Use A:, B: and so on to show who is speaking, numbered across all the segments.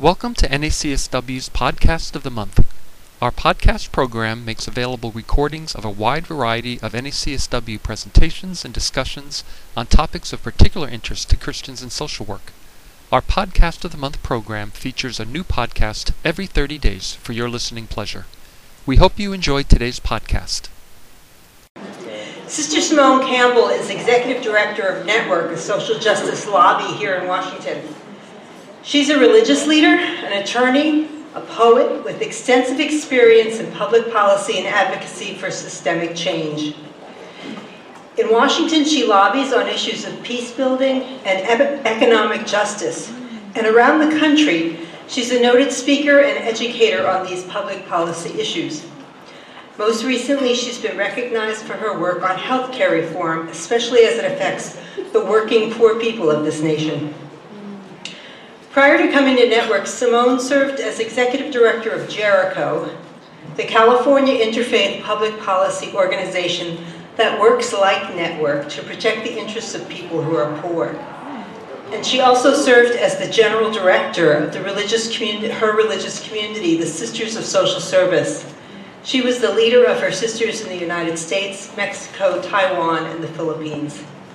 A: Welcome to NACSW's Podcast of the Month. Our podcast program makes available recordings of a wide variety of NACSW presentations and discussions on topics of particular interest to Christians in social work. Our Podcast of the Month program features a new podcast every 30 days for your listening pleasure. We hope you enjoyed today's podcast.
B: Sister Simone Campbell is Executive Director of Network, a social justice lobby here in Washington. She's a religious leader, an attorney, a poet with extensive experience in public policy and advocacy for systemic change. In Washington, she lobbies on issues of peace building and economic justice. And around the country, she's a noted speaker and educator on these public policy issues. Most recently, she's been recognized for her work on healthcare reform, especially as it affects the working poor people of this nation. Prior to coming to Network, Simone served as Executive Director of Jericho, the California Interfaith Public Policy Organization that works like Network to protect the interests of people who are poor. And she also served as the General Director of the her religious community, the Sisters of Social Service. She was the leader of her sisters in the United States, Mexico, Taiwan, and the Philippines.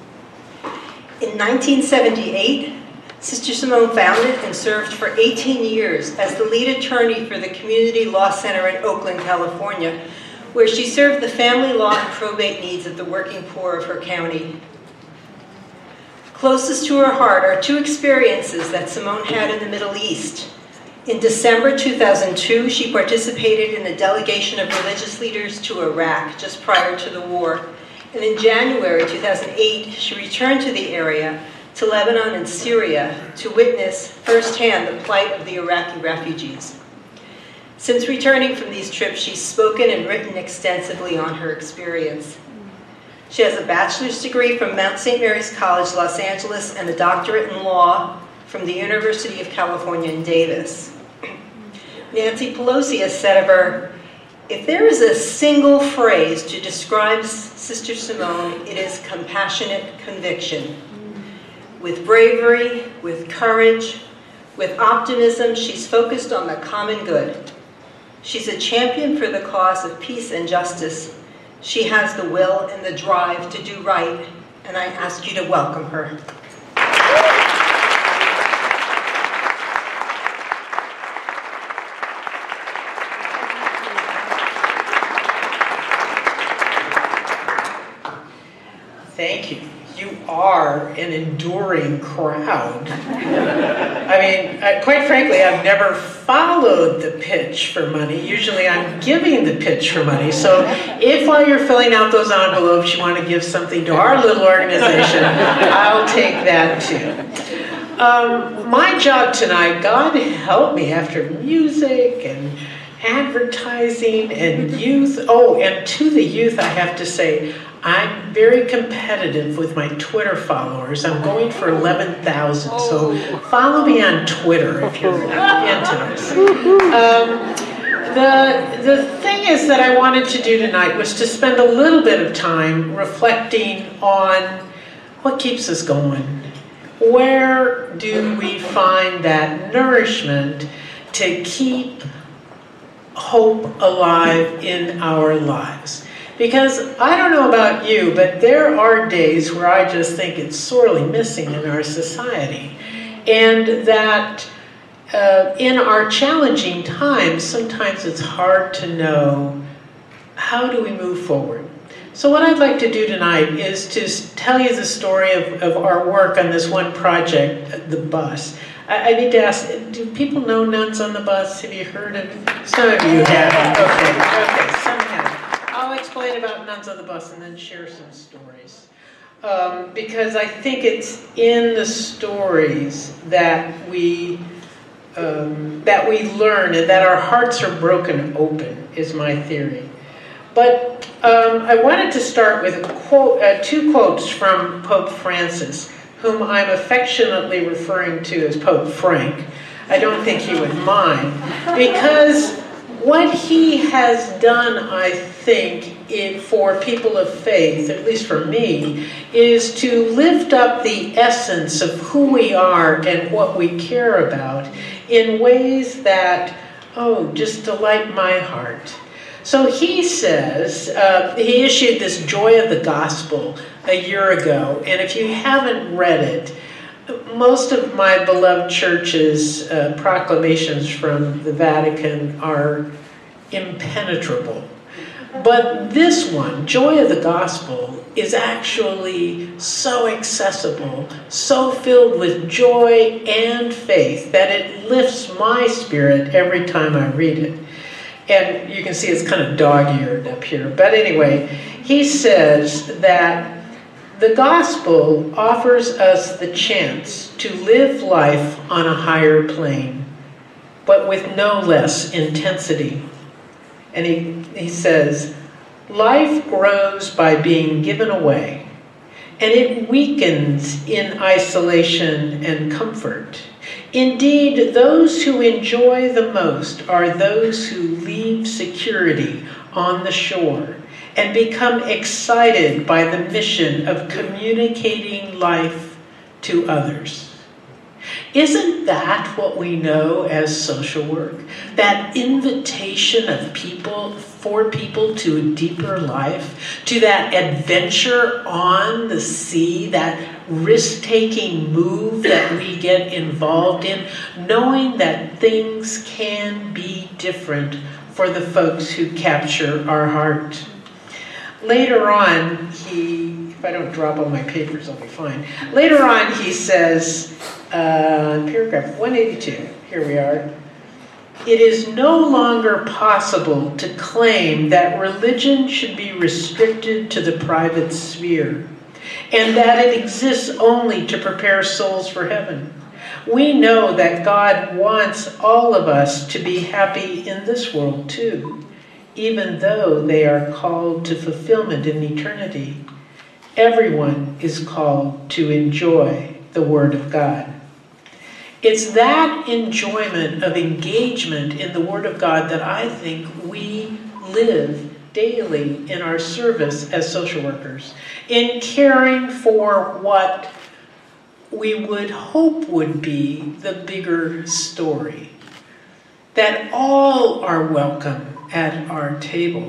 B: In 1978, Sister Simone founded and served for 18 years as the lead attorney for the Community Law Center in Oakland, California, where she served the family law and probate needs of the working poor of her county. Closest to her heart are two experiences that Simone had in the Middle East. In December 2002, she participated in a delegation of religious leaders to Iraq just prior to the war. And in January 2008, she returned to the area, to Lebanon and Syria, to witness firsthand the plight of the Iraqi refugees. Since returning from these trips, she's spoken and written extensively on her experience. She has a bachelor's degree from Mount St. Mary's College, Los Angeles, and a doctorate in law from the University of California in Davis. Nancy Pelosi has said of her, "If there is a single phrase to describe Sister Simone, it is compassionate conviction." With bravery, with courage, with optimism, she's focused on the common good. She's a champion for the cause of peace and justice. She has the will and the drive to do right, and I ask you to welcome her.
C: Thank you. You are an enduring crowd. I mean, quite frankly, I've never followed the pitch for money. Usually I'm giving the pitch for money. So if while you're filling out those envelopes you want to give something to our little organization, I'll take that too. My job tonight, God help me, after music and advertising and youth. Oh, and to the youth I have to say, I'm very competitive with my Twitter followers. I'm going for 11,000, so follow me on Twitter if you're into this. The thing is that I wanted to do tonight was to spend a little bit of time reflecting on what keeps us going. Where do we find that nourishment to keep hope alive in our lives? Because I don't know about you, but there are days where I just think it's sorely missing in our society. And that in our challenging times, sometimes it's hard to know how do we move forward. So what I'd like to do tonight is to tell you the story of our work on this one project, the bus. I need to ask, do people know Nuns on the Bus? Have you heard of it? Some of you have. Okay, some have. I'll explain about Nuns on the Bus and then share some stories. Because I think it's in the stories that we learn and that our hearts are broken open, is my theory. But I wanted to start with two quotes from Pope Francis, whom I'm affectionately referring to as Pope Frank. I don't think he would mind, because What he has done, I think, for people of faith, at least for me, is to lift up the essence of who we are and what we care about in ways that, just delight my heart. So he says, he issued this Joy of the Gospel a year ago, and if you haven't read it, most of my beloved church's proclamations from the Vatican are impenetrable. But this one, Joy of the Gospel, is actually so accessible, so filled with joy and faith that it lifts my spirit every time I read it. And you can see it's kind of dog-eared up here. But anyway, he says that the gospel offers us the chance to live life on a higher plane, but with no less intensity. And he says, life grows by being given away, and it weakens in isolation and comfort. Indeed, those who enjoy the most are those who leave security on the shore and become excited by the mission of communicating life to others. Isn't that what we know as social work? That invitation of for people to a deeper life, to that adventure on the sea, that risk-taking move that we get involved in, knowing that things can be different for the folks who capture our heart. Later on, if I don't drop all my papers, I'll be fine. Later on, he says, paragraph 182, here we are. It is no longer possible to claim that religion should be restricted to the private sphere, and that it exists only to prepare souls for heaven. We know that God wants all of us to be happy in this world too, even though they are called to fulfillment in eternity. Everyone is called to enjoy the Word of God. It's that enjoyment of engagement in the Word of God that I think we live daily in our service as social workers, in caring for what we would hope would be the bigger story, that all are welcome at our table,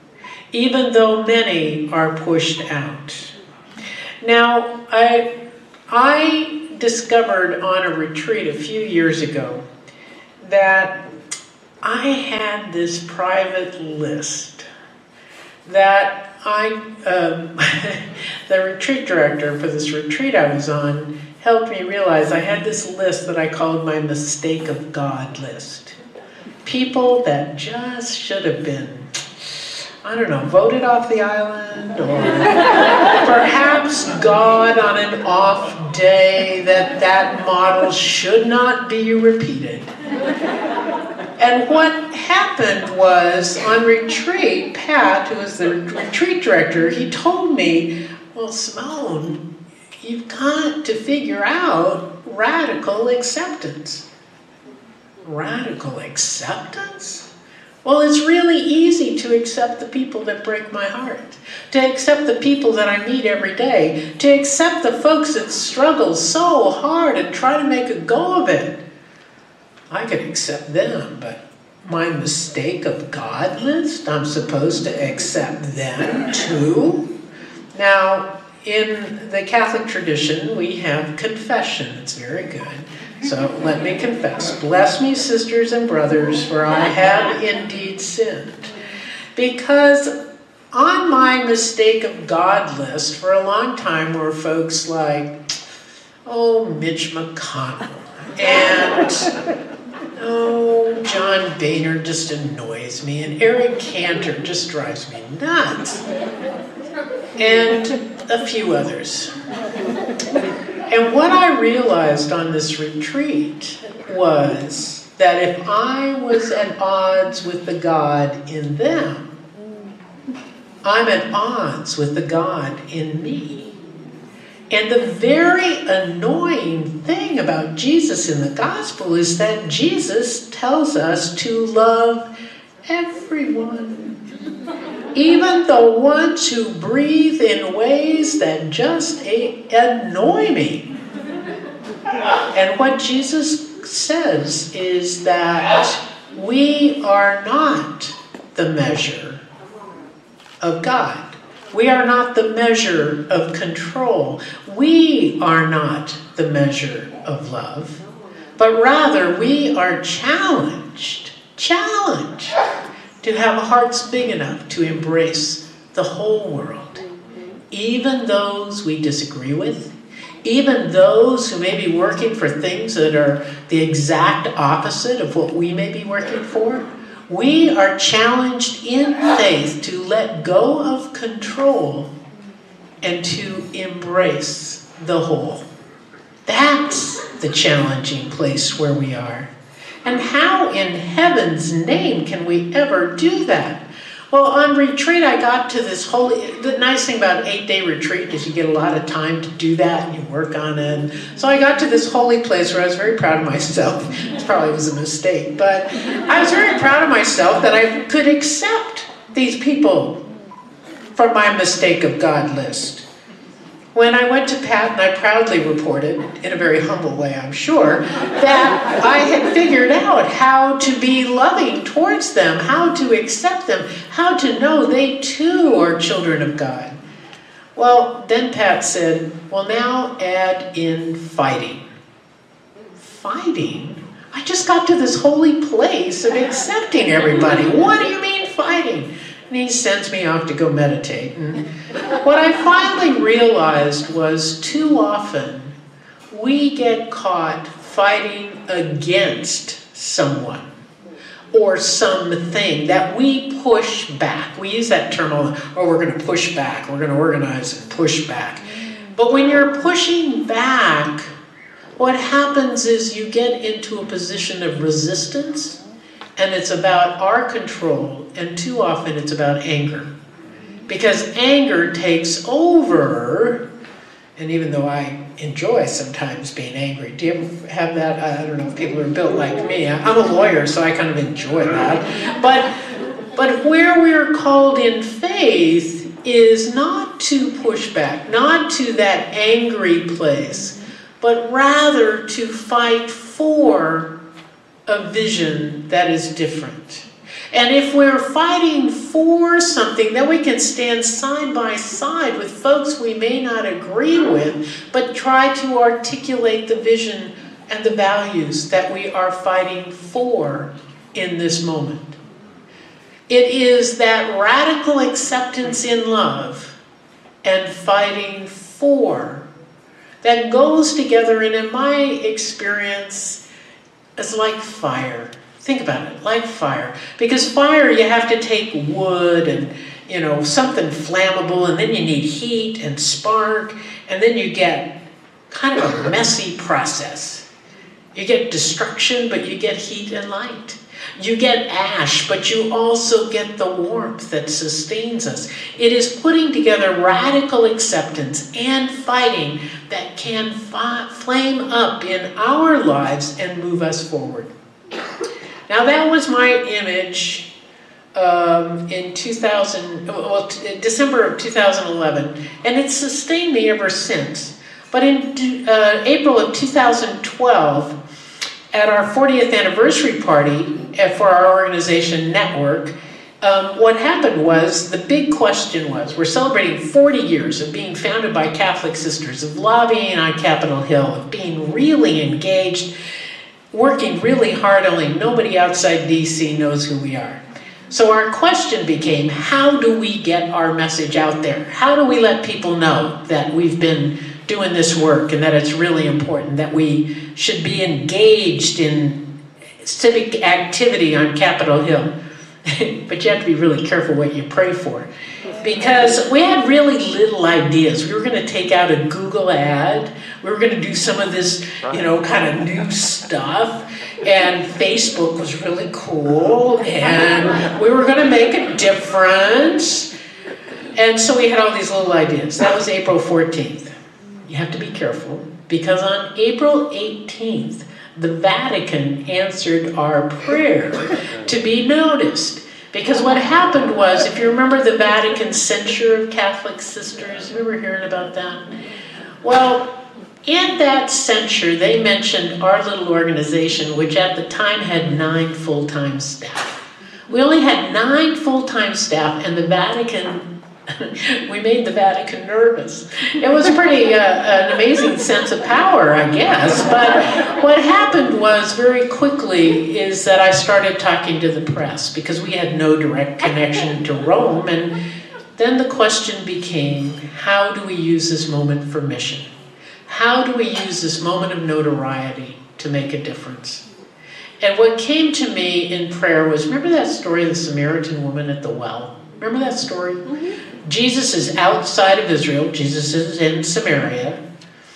C: even though many are pushed out. Now, I discovered on a retreat a few years ago that I had this private list that the retreat director for this retreat I was on helped me realize I had this list that I called my mistake of God list. People that just should have been, voted off the island, or perhaps God on an off day that model should not be repeated. And what happened was, on retreat, Pat, who was the retreat director, he told me, well, Simone, you've got to figure out radical acceptance. Radical acceptance? Well, it's really easy to accept the people that break my heart, to accept the people that I meet every day, to accept the folks that struggle so hard and try to make a go of it. I can accept them, but my mistake of God list, I'm supposed to accept them too? Now, in the Catholic tradition, we have confession. It's very good. So let me confess. Bless me, sisters and brothers, for I have indeed sinned. Because on my mistake of God list for a long time were folks like, Mitch McConnell, and John Boehner just annoys me, and Eric Cantor just drives me nuts, and a few others. And what I realized on this retreat was that if I was at odds with the God in them, I'm at odds with the God in me. And the very annoying thing about Jesus in the gospel is that Jesus tells us to love Everyone. Even the ones who breathe in ways that just annoy me. And what Jesus says is that we are not the measure of God. We are not the measure of control. We are not the measure of love. But rather, we are challenged to have hearts big enough to embrace the whole world. Even those we disagree with, even those who may be working for things that are the exact opposite of what we may be working for, we are challenged in faith to let go of control and to embrace the whole. That's the challenging place where we are. And how in heaven's name can we ever do that? Well, on retreat, I got to this the nice thing about an 8-day retreat is you get a lot of time to do that and you work on it. So I got to this holy place where I was very proud of myself. It probably was a mistake, but I was very proud of myself that I could accept these people from my mistake of God list. When I went to Pat, and I proudly reported, in a very humble way I'm sure, that I had figured out how to be loving towards them, how to accept them, how to know they too are children of God. Well, then Pat said, well, now add in fighting. Fighting? I just got to this holy place of accepting everybody. What do you mean fighting? And he sends me off to go meditate. And what I finally realized was too often we get caught fighting against someone or something that we push back. We use that term, we're going to push back, we're going to organize and push back. But when you're pushing back, what happens is you get into a position of resistance. And it's about our control, and too often it's about anger. Because anger takes over, and even though I enjoy sometimes being angry, do you ever have that? I don't know if people are built like me. I'm a lawyer, so I kind of enjoy that. But where we're called in faith is not to push back, not to that angry place, but rather to fight for a vision that is different. And if we're fighting for something, then we can stand side by side with folks we may not agree with, but try to articulate the vision and the values that we are fighting for in this moment. It is that radical acceptance in love and fighting for that goes together, and in my experience, it's like fire. Think about it, like fire. Because fire, you have to take wood and, something flammable, and then you need heat and spark, and then you get kind of a messy process. You get destruction, but you get heat and light. You get ash, but you also get the warmth that sustains us. It is putting together radical acceptance and fighting that can flame up in our lives and move us forward. Now that was my image in December of 2011, and it's sustained me ever since. But in April of 2012, at our 40th anniversary party for our organization Network, what happened was, the big question was, we're celebrating 40 years of being founded by Catholic sisters, of lobbying on Capitol Hill, of being really engaged, working really hard, only nobody outside DC knows who we are. So our question became, how do we get our message out there? How do we let people know that we've been doing this work and that it's really important, that we should be engaged in civic activity on Capitol Hill? But you have to be really careful what you pray for. Because we had really little ideas. We were going to take out a Google ad. We were going to do some of this, kind of new stuff. And Facebook was really cool. And we were going to make a difference. And so we had all these little ideas. That was April 14th. You have to be careful. Because on April 18th, the Vatican answered our prayer to be noticed. Because what happened was, if you remember the Vatican censure of Catholic sisters, you remember hearing about that? Well, in that censure, they mentioned our little organization, which at the time had 9 full-time staff. We only had 9 full-time staff, and the Vatican, we made the Vatican nervous. It was pretty an amazing sense of power, I guess. But what happened was, very quickly, is that I started talking to the press, because we had no direct connection to Rome. And then the question became, how do we use this moment for mission? How do we use this moment of notoriety to make a difference? And what came to me in prayer was, remember that story of the Samaritan woman at the well? Remember that story? Mm-hmm. Jesus is outside of Israel. Jesus is in Samaria.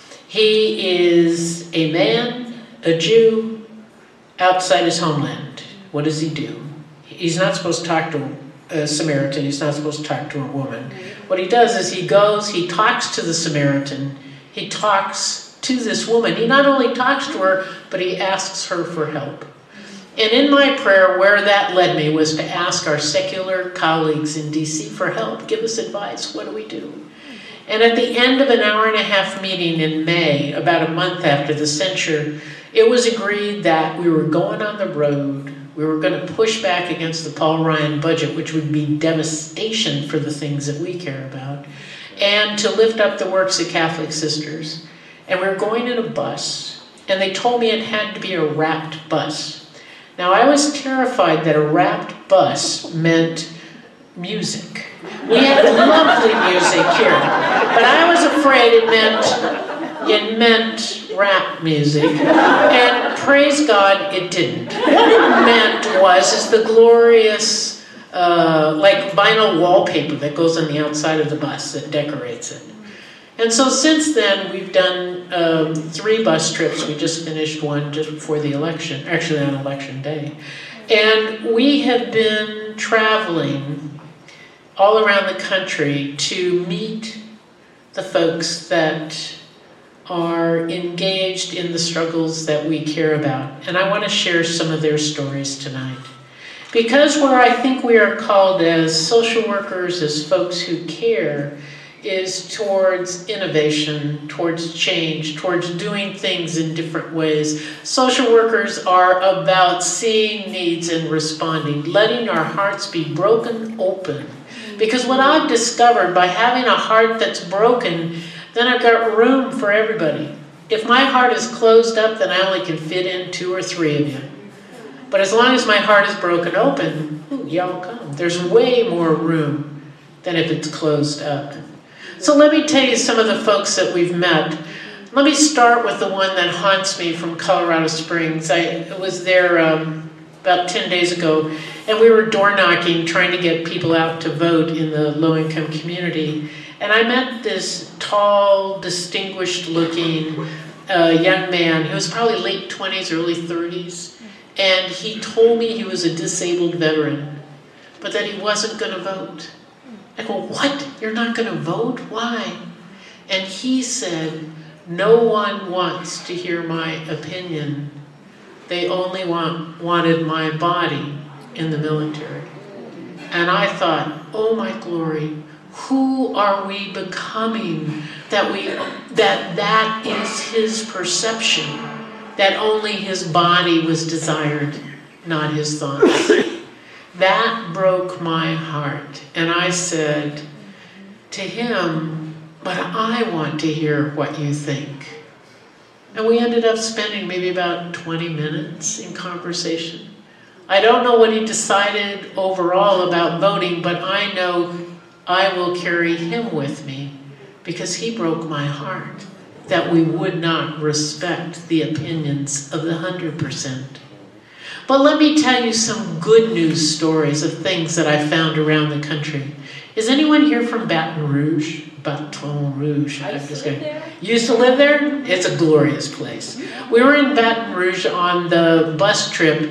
C: He is a man, a Jew, outside his homeland. What does he do? He's not supposed to talk to a Samaritan. He's not supposed to talk to a woman. What he does is he goes, he talks to the Samaritan. He talks to this woman. He not only talks to her, but he asks her for help. And in my prayer, where that led me was to ask our secular colleagues in DC for help. Give us advice. What do we do? And at the end of an hour-and-a-half meeting in May, about a month after the censure, it was agreed that we were going on the road. We were going to push back against the Paul Ryan budget, which would be devastation for the things that we care about, and to lift up the works of Catholic sisters. And we were going in a bus, and they told me it had to be a wrapped bus. Now, I was terrified that a wrapped bus meant music. We had lovely music here, but I was afraid it meant rap music. And praise God, it didn't. What it meant was the glorious, like vinyl wallpaper that goes on the outside of the bus that decorates it. And so since then, we've done 3 bus trips. We just finished one just before the election, actually on election day. And we have been traveling all around the country to meet the folks that are engaged in the struggles that we care about. And I want to share some of their stories tonight. Because where I think we are called as social workers, as folks who care, is towards innovation, towards change, towards doing things in different ways. Social workers are about seeing needs and responding, letting our hearts be broken open. Because what I've discovered by having a heart that's broken, then I've got room for everybody. If my heart is closed up, then I only can fit in 2 or 3 of you. But as long as my heart is broken open, y'all come. There's way more room than if it's closed up. So let me tell you some of the folks that we've met. Let me start with the one that haunts me from Colorado Springs. I was there about 10 days ago, and we were door knocking, trying to get people out to vote in the low-income community. And I met this tall, distinguished-looking young man. He was probably late 20s, early 30s. And he told me he was a disabled veteran, but that he wasn't going to vote. I go, what? You're not going to vote? Why? And he said, no one wants to hear my opinion. They only wanted my body in the military. And I thought, oh my glory, who are we becoming that is his perception, that only his body was desired, not his thoughts. That broke my heart. And I said to him, but I want to hear what you think. And we ended up spending maybe about 20 minutes in conversation. I don't know what he decided overall about voting, but I know I will carry him with me because he broke my heart that we would not respect the opinions of the 100%. But let me tell you some good news stories of things that I found around the country. Is anyone here from Baton Rouge? Baton Rouge.
D: I used to live there.
C: You used to live there? It's a glorious place. We were in Baton Rouge on the bus trip,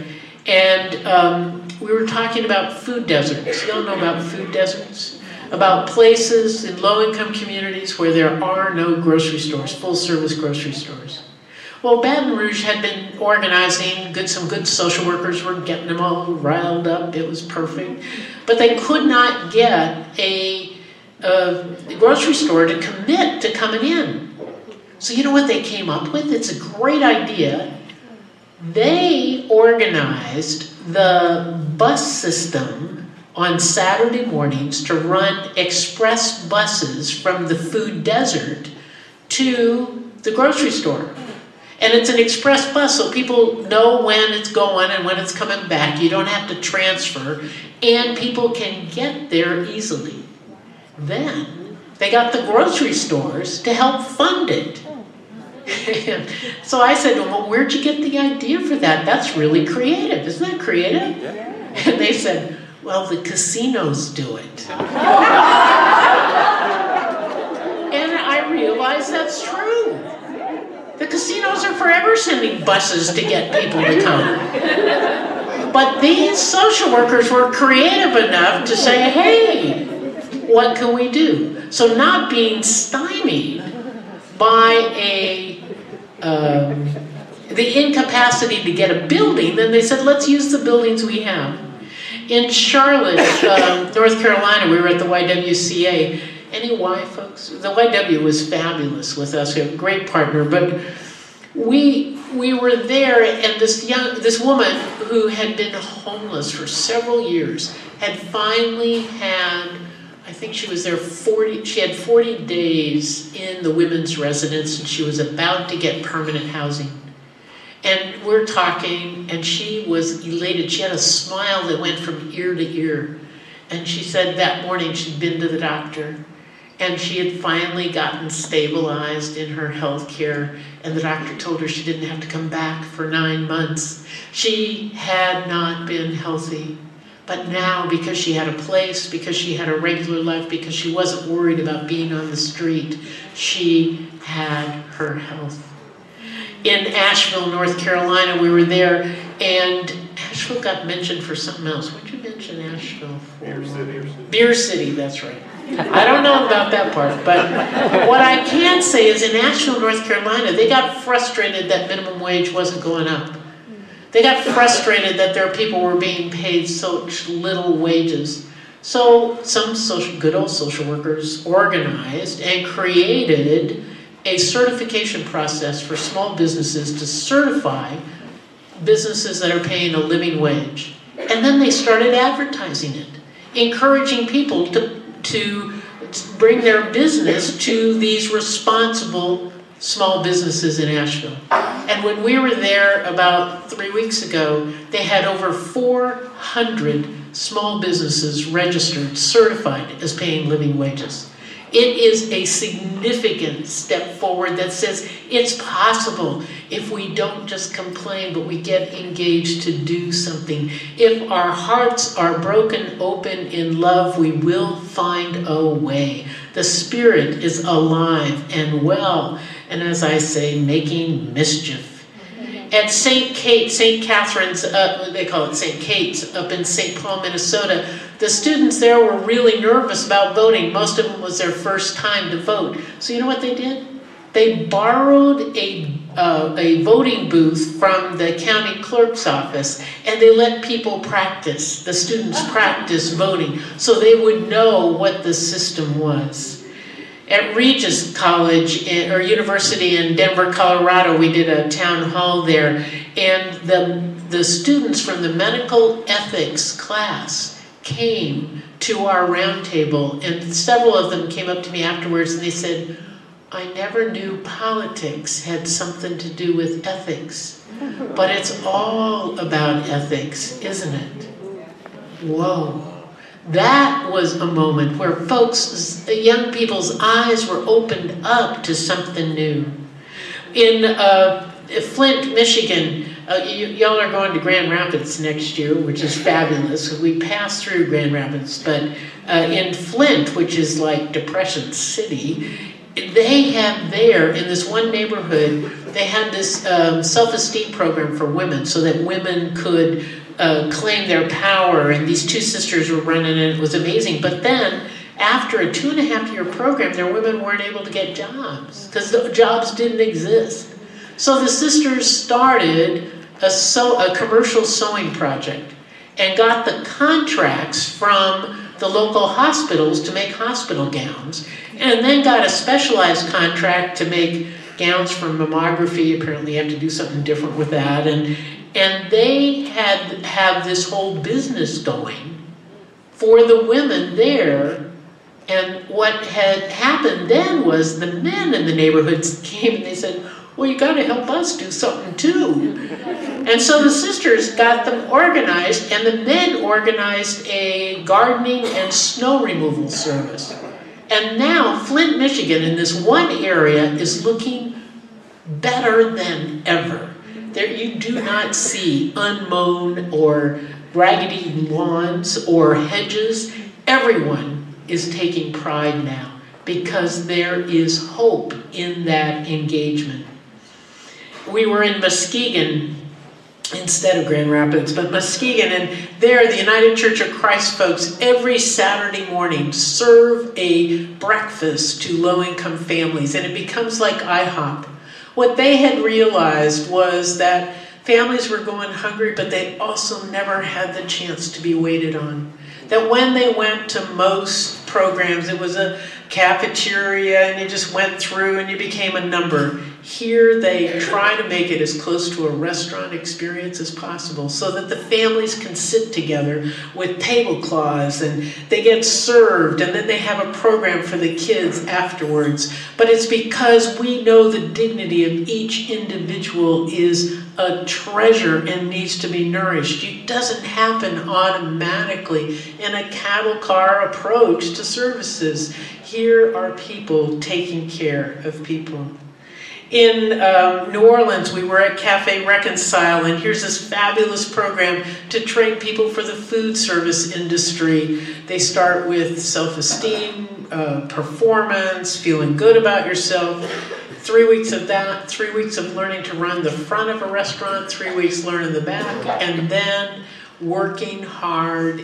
C: and we were talking about food deserts. You all know about food deserts? About places in low-income communities where there are no grocery stores, full-service grocery stores. Well, Baton Rouge had been organizing, some good social workers were getting them all riled up. It was perfect. But they could not get a grocery store to commit to coming in. So you know what they came up with? It's a great idea. They organized the bus system on Saturday mornings to run express buses from the food desert to the grocery store. And it's an express bus, so people know when it's going and when it's coming back. You don't have to transfer, and people can get there easily. Then they got the grocery stores to help fund it. So I said, well, where'd you get the idea for that? That's really creative. Isn't that creative? Yeah. And they said, well, the casinos do it. And I realized that's true. The casinos are forever sending buses to get people to come. But these social workers were creative enough to say, hey, what can we do? So not being stymied by the incapacity to get a building, then they said, let's use the buildings we have. In Charlotte, North Carolina, we were at the YWCA. Any Y folks? The YW was fabulous with us. We have a great partner, but we were there, and this woman who had been homeless for several years had finally had, I think she was there she had 40 days in the women's residence, and she was about to get permanent housing. And we're talking, and she was elated. She had a smile that went from ear to ear. And she said that morning she'd been to the doctor, and she had finally gotten stabilized in her health care, and the doctor told her she didn't have to come back for 9 months. She had not been healthy. But now, because she had a place, because she had a regular life, because she wasn't worried about being on the street, she had her health. In Asheville, North Carolina, we were there, and Asheville got mentioned for something else. What did you mention Asheville for?
D: Beer City.
C: Beer City, that's right. I don't know about that part, but what I can say is in Asheville, North Carolina, they got frustrated that minimum wage wasn't going up. They got frustrated that their people were being paid such little wages. So some good old social workers organized and created a certification process for small businesses to certify businesses that are paying a living wage. And then they started advertising it, encouraging people to bring their business to these responsible small businesses in Asheville. And when we were there about 3 weeks ago, they had over 400 small businesses registered, certified as paying living wages. It is a significant step forward that says it's possible if we don't just complain, but we get engaged to do something. If our hearts are broken open in love, we will find a way. The Spirit is alive and well, and as I say, making mischief. At St. Catherine's, they call it St. Kate's, up in St. Paul, Minnesota, the students there were really nervous about voting. Most of them was their first time to vote. So you know what they did? They borrowed a voting booth from the county clerk's office, and they let people practice, the students practice voting, so they would know what the system was. At Regis College or University in Denver, Colorado, we did a town hall there, and the students from the medical ethics class came to our round table, and several of them came up to me afterwards and they said, I never knew politics had something to do with ethics, but it's all about ethics, isn't it? Whoa. That was a moment where young people's eyes were opened up to something new. In Flint, Michigan, y'all are going to Grand Rapids next year, which is fabulous. We passed through Grand Rapids, but in Flint, which is like Depression City, they had there, in this one neighborhood, they had this self-esteem program for women so that women could claim their power, and these two sisters were running it. It was amazing. But then, after a 2.5-year program, their women weren't able to get jobs because the jobs didn't exist. So the sisters started a commercial sewing project and got the contracts from the local hospitals to make hospital gowns, and then got a specialized contract to make gowns for mammography. Apparently you have to do something different with that, and they have this whole business going for the women there. And what had happened then was the men in the neighborhoods came and they said, well, you got to help us do something too. And so the sisters got them organized, and the men organized a gardening and snow removal service. And now Flint, Michigan, in this one area, is looking better than ever. There you do not see unmown or raggedy lawns or hedges. Everyone is taking pride now because there is hope in that engagement. We were in Muskegon instead of Grand Rapids, but Muskegon, and there the United Church of Christ folks every Saturday morning serve a breakfast to low-income families, and it becomes like IHOP. What they had realized was that families were going hungry, but they also never had the chance to be waited on. That when they went to most programs, it was a cafeteria and you just went through and you became a number. Here they try to make it as close to a restaurant experience as possible so that the families can sit together with tablecloths and they get served, and then they have a program for the kids afterwards. But it's because we know the dignity of each individual is a treasure and needs to be nourished. It doesn't happen automatically in a cattle car approach to services. Here are people taking care of people. In New Orleans, we were at Cafe Reconcile, and here's this fabulous program to train people for the food service industry. They start with self-esteem, performance, feeling good about yourself. 3 weeks of that, 3 weeks of learning to run the front of a restaurant, 3 weeks learning the back, and then working hard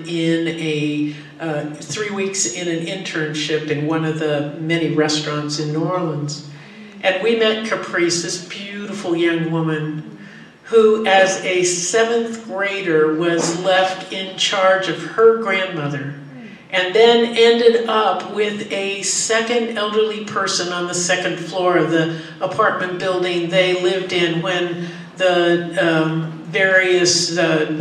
C: in 3 weeks in an internship in one of the many restaurants in New Orleans. And we met Caprice, this beautiful young woman who, as a 7th grader, was left in charge of her grandmother, and then ended up with a second elderly person on the 2nd floor of the apartment building they lived in when the various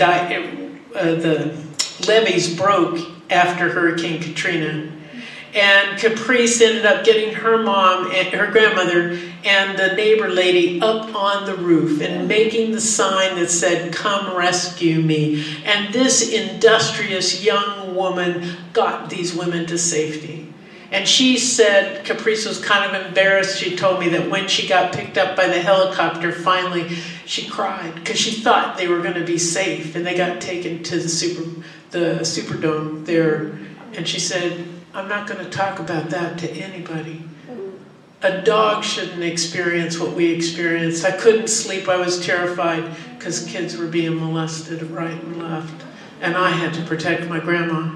C: the levees broke after Hurricane Katrina. And Caprice ended up getting her mom and her grandmother and the neighbor lady up on the roof and making the sign that said, "Come rescue me." And this industrious young woman got these women to safety. And she said, Caprice was kind of embarrassed. She told me that when she got picked up by the helicopter, finally she cried because she thought they were going to be safe. And they got taken to the Superdome there. And she said, "I'm not going to talk about that to anybody. A dog shouldn't experience what we experienced. I couldn't sleep. I was terrified because kids were being molested right and left. And I had to protect my grandma."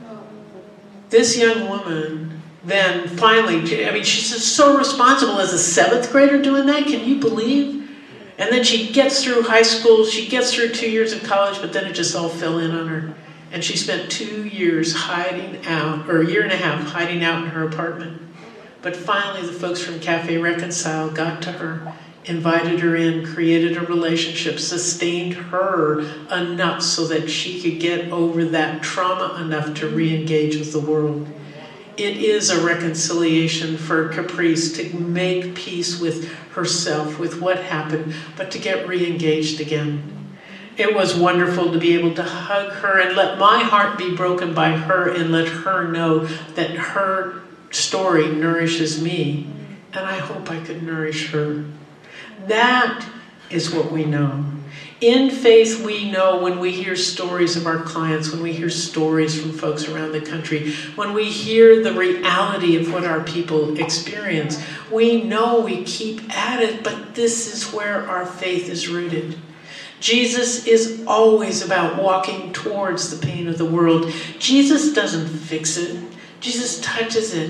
C: This young woman then finally, she's just so responsible as a 7th grader doing that. Can you believe? And then she gets through high school. She gets through 2 years of college, but then it just all fell in on her. And she spent 2 years hiding out, or a year and a half hiding out in her apartment. But finally, the folks from Cafe Reconcile got to her, invited her in, created a relationship, sustained her enough so that she could get over that trauma enough to re-engage with the world. It is a reconciliation for Caprice to make peace with herself, with what happened, but to get re-engaged again. It was wonderful to be able to hug her and let my heart be broken by her and let her know that her story nourishes me. And I hope I could nourish her. That is what we know. In faith, we know when we hear stories of our clients, when we hear stories from folks around the country, when we hear the reality of what our people experience, we know we keep at it, but this is where our faith is rooted. Jesus is always about walking towards the pain of the world. Jesus doesn't fix it. Jesus touches it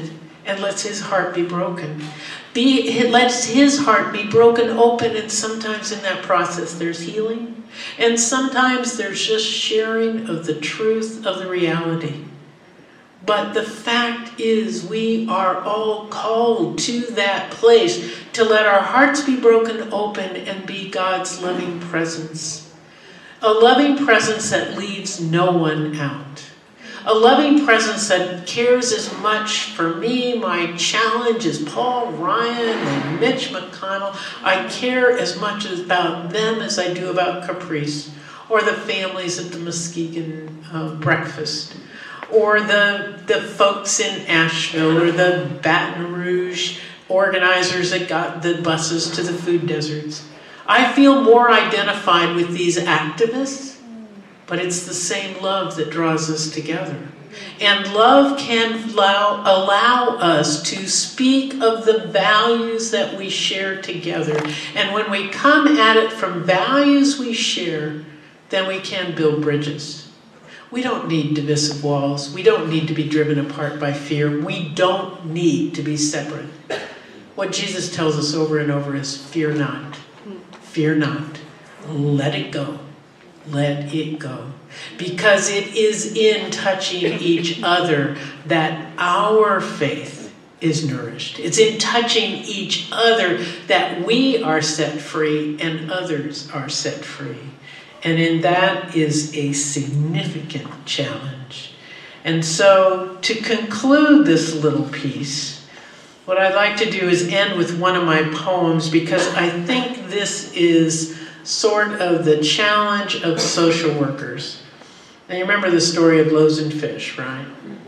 C: and lets his heart be broken. Lets his heart be broken open, and sometimes in that process there's healing, and sometimes there's just sharing of the truth of the reality. But the fact is, we are all called to that place to let our hearts be broken open and be God's loving presence. A loving presence that leaves no one out. A loving presence that cares as much for me, my challenge, as Paul Ryan and Mitch McConnell. I care as much about them as I do about Caprice, or the families at the Muskegon breakfast, or the folks in Asheville, or the Baton Rouge organizers that got the buses to the food deserts. I feel more identified with these activists, but it's the same love that draws us together. And love can allow us to speak of the values that we share together. And when we come at it from values we share, then we can build bridges. We don't need divisive walls. We don't need to be driven apart by fear. We don't need to be separate. What Jesus tells us over and over is, fear not. Fear not. Let it go. Let it go. Because it is in touching each other that our faith is nourished. It's in touching each other that we are set free and others are set free. And in that is a significant challenge. And so, to conclude this little piece, what I'd like to do is end with one of my poems, because I think this is sort of the challenge of social workers. Now, you remember the story of loaves and fish, right?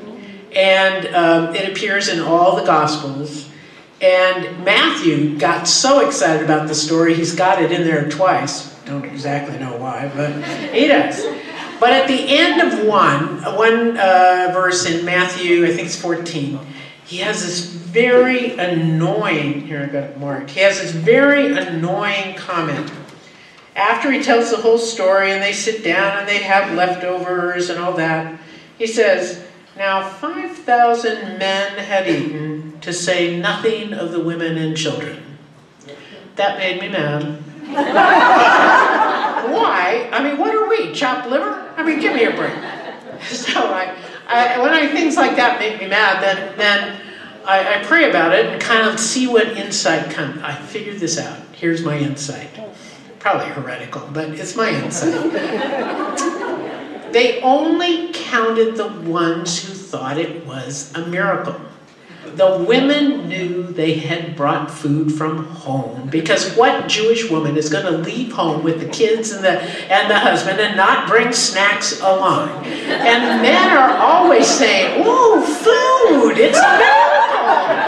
C: And it appears in all the Gospels. And Matthew got so excited about the story, he's got it in there twice. Don't exactly know why, but he does. But at the end of one verse in Matthew, I think it's 14, he has this very annoying, here I got it marked, he has this very annoying comment. After he tells the whole story and they sit down and they have leftovers and all that, he says, now 5,000 men had eaten, to say nothing of the women and children. That made me mad. Why? I mean, what are we, chopped liver? I mean, give me a break. So when things like that make me mad, then I pray about it and kind of see what insight comes. I figured this out. Here's my insight. Probably heretical, but it's my insight. They only counted the ones who thought it was a miracle. The women knew they had brought food from home, because what Jewish woman is going to leave home with the kids and the husband and not bring snacks along? And men are always saying, "Ooh, food! It's a miracle!"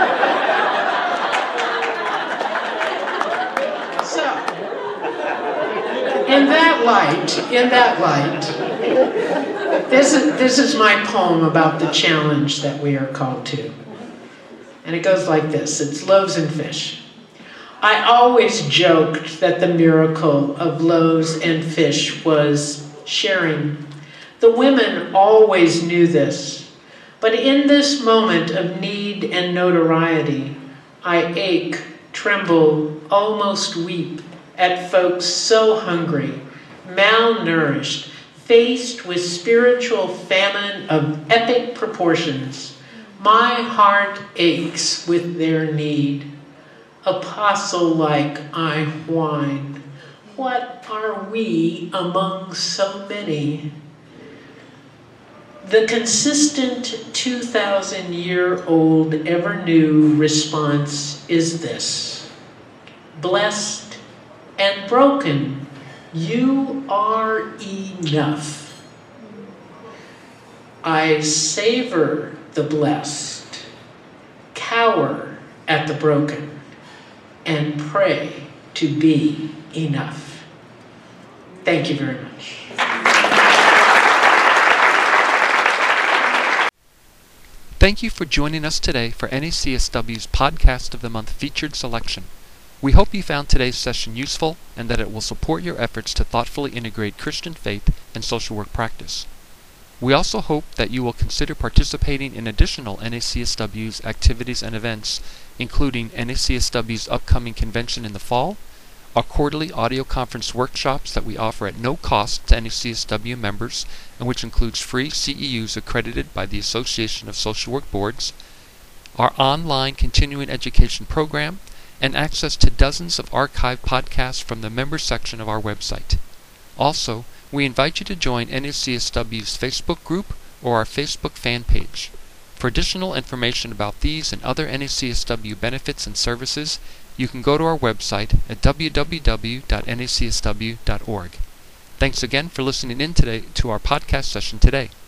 C: So, in that light, this is my poem about the challenge that we are called to. And it goes like this. It's loaves and fish. I always joked that the miracle of loaves and fish was sharing. The women always knew this. But in this moment of need and notoriety, I ache, tremble, almost weep at folks so hungry, malnourished, faced with spiritual famine of epic proportions. My heart aches with their need. Apostle-like I whine. What are we among so many? The consistent 2,000-year-old ever-new response is this. Blessed and broken, you are enough. I savor the blessed, cower at the broken, and pray to be enough. Thank you very much.
A: Thank you for joining us today for NACSW's Podcast of the Month featured selection. We hope you found today's session useful and that it will support your efforts to thoughtfully integrate Christian faith and social work practice. We also hope that you will consider participating in additional NACSW's activities and events, including NACSW's upcoming convention in the fall, our quarterly audio conference workshops that we offer at no cost to NACSW members, and which includes free CEUs accredited by the Association of Social Work Boards, our online continuing education program, and access to dozens of archived podcasts from the members section of our website. Also, we invite you to join NACSW's Facebook group or our Facebook fan page. For additional information about these and other NACSW benefits and services, you can go to our website at www.nacsw.org. Thanks again for listening in today to our podcast session today.